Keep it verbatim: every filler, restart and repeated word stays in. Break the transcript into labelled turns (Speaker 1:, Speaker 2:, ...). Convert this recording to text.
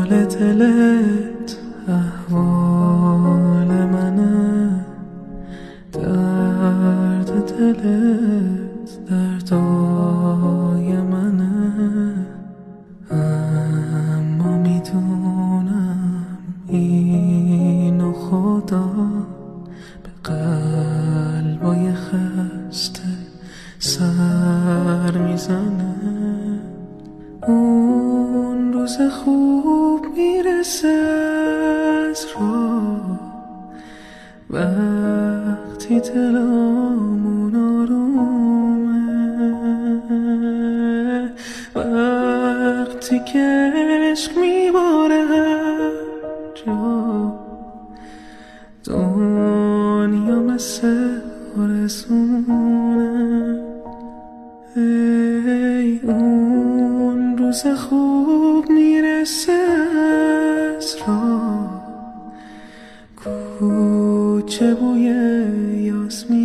Speaker 1: حال دلت احوال منه، درد دلت دردای منه. اما میدونم اینو خدا به قلبای خسته سر میزنه. اون روز خوب میرسه از راه، وقتی دلامون آرومه، وقتی که عشق میباره هر جا، دنیا مثل آرزونه. ای اون روز خوب میرسه از راه، کوچه بوی یاسمین